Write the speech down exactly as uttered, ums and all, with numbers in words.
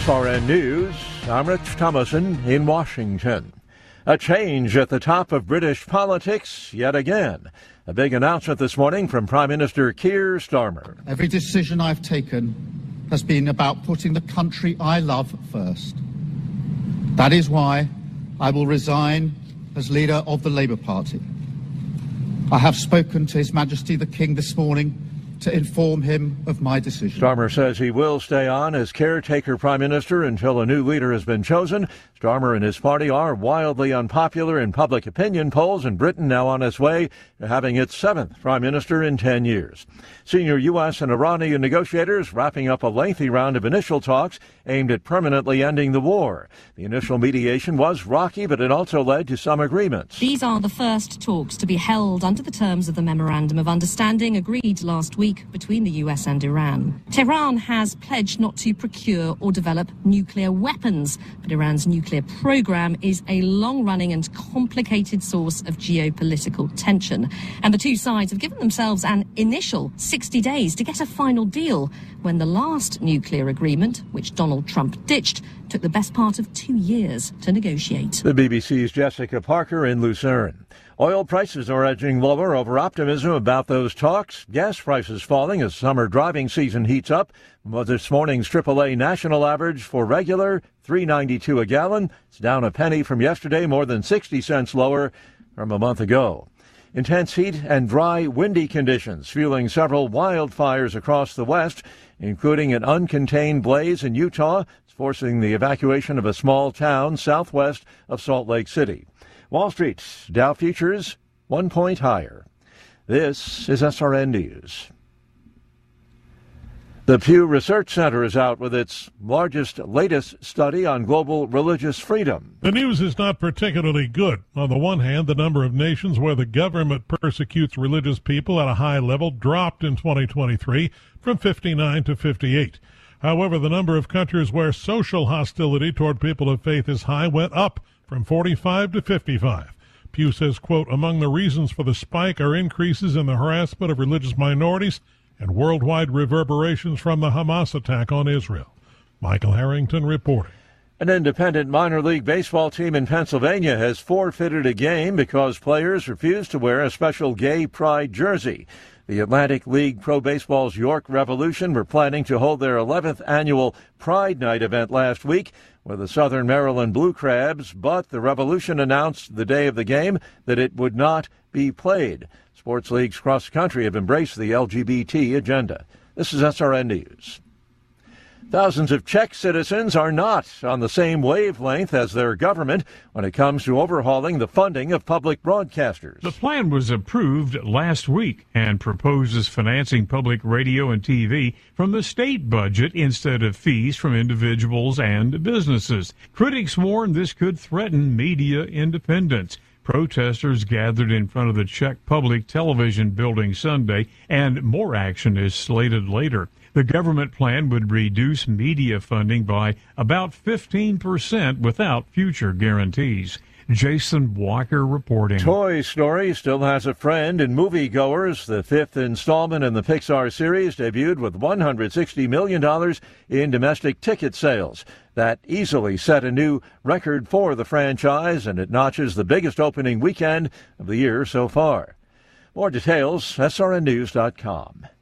S R N News, I'm Rich Thomason in Washington. A change at the top of British politics yet again. A big announcement this morning from Prime Minister Keir Starmer. Every decision I've taken has been about putting the country I love first. That is why I will resign as leader of the Labour Party. I have spoken to His Majesty the King this morning to inform him of my decision. Starmer says he will stay on as caretaker prime minister until a new leader has been chosen. Starmer and his party are wildly unpopular in public opinion polls, and Britain now on its way to having its seventh prime minister in ten years. Senior U S and Iranian negotiators wrapping up a lengthy round of initial talks aimed at permanently ending the war. The initial mediation was rocky, but it also led to some agreements. These are the first talks to be held under the terms of the Memorandum of Understanding agreed last week between the U S and Iran. Tehran has pledged not to procure or develop nuclear weapons, but Iran's nuclear program is a long-running and complicated source of geopolitical tension. And the two sides have given themselves an initial sixty days to get a final deal, when the last nuclear agreement, which Donald Trump ditched, took the best part of two years to negotiate. The B B C's Jessica Parker in Lucerne. Oil prices are edging lower over optimism about those talks. Gas prices falling as summer driving season heats up. This morning's triple A national average for regular, three ninety-two a gallon. It's down a penny from yesterday, more than sixty cents lower from a month ago. Intense heat and dry, windy conditions fueling several wildfires across the West, including an uncontained blaze in Utah. It's forcing the evacuation of a small town southwest of Salt Lake City. Wall Street, Dow futures, one point higher. This is S R N News. The Pew Research Center is out with its largest, latest study on global religious freedom. The news is not particularly good. On the one hand, the number of nations where the government persecutes religious people at a high level dropped in twenty twenty-three from fifty-nine to fifty-eight. However, the number of countries where social hostility toward people of faith is high went up from forty-five to fifty-five. Pew says, quote, among the reasons for the spike are increases in the harassment of religious minorities and worldwide reverberations from the Hamas attack on Israel. Michael Harrington reporting. An independent minor league baseball team in Pennsylvania has forfeited a game because players refused to wear a special gay pride jersey. The Atlantic League Pro Baseball's York Revolution were planning to hold their eleventh annual Pride Night event last week with the Southern Maryland Blue Crabs, but the Revolution announced the day of the game that it would not be played. Sports leagues across the country have embraced the L G B T agenda. This is S R N News. Thousands of Czech citizens are not on the same wavelength as their government when it comes to overhauling the funding of public broadcasters. The plan was approved last week and proposes financing public radio and T V from the state budget instead of fees from individuals and businesses. Critics warn this could threaten media independence. Protesters gathered in front of the Czech Public Television building Sunday, and more action is slated later. The government plan would reduce media funding by about fifteen percent without future guarantees. Jason Walker reporting. Toy Story still has a friend in moviegoers. The fifth installment in the Pixar series debuted with one hundred sixty million dollars in domestic ticket sales. That easily set a new record for the franchise, and it notches the biggest opening weekend of the year so far. More details, S R N news dot com.